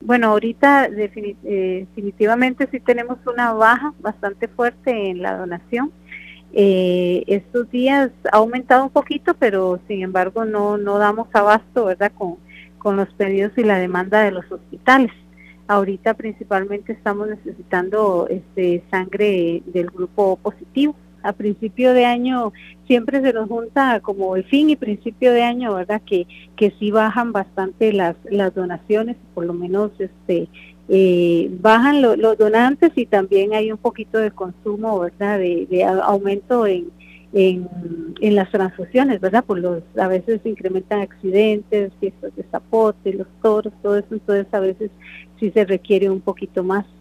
Bueno, ahorita definitivamente sí tenemos una baja bastante fuerte en la donación. Estos días ha aumentado un poquito, pero sin embargo no damos abasto, ¿verdad? Con los pedidos y la demanda de los hospitales. Ahorita principalmente estamos necesitando sangre del grupo positivo. A principio de año siempre se nos junta como el fin y principio de año, ¿verdad? Que sí bajan bastante las donaciones, por lo menos bajan los donantes y también hay un poquito de consumo, ¿verdad? De aumento en las transfusiones, ¿verdad? A veces se incrementan accidentes, fiestas de zapote, los toros, todo eso, entonces a veces sí se requiere un poquito más